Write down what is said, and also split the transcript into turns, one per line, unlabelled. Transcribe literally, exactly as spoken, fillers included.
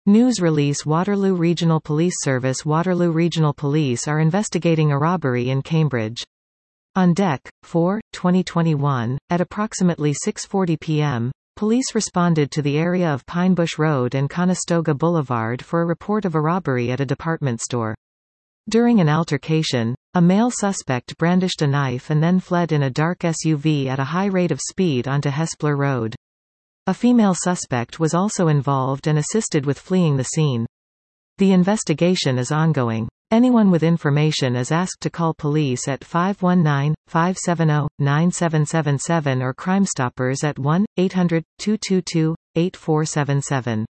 News release Waterloo Regional Police Service Waterloo Regional Police are investigating a robbery in Cambridge. On Deck four, twenty twenty-one, at approximately six forty p m, police responded to the area of Pinebush Road and Conestoga Boulevard for a report of a robbery at a department store. During an altercation, a male suspect brandished a knife and then fled in a dark S U V at a high rate of speed onto Hespler Road. A female suspect was also involved and assisted with fleeing the scene. The investigation is ongoing. Anyone with information is asked to call police at five one nine, five seven zero, nine seven seven seven or Crime Stoppers at one eight hundred, two two two, eight four seven seven.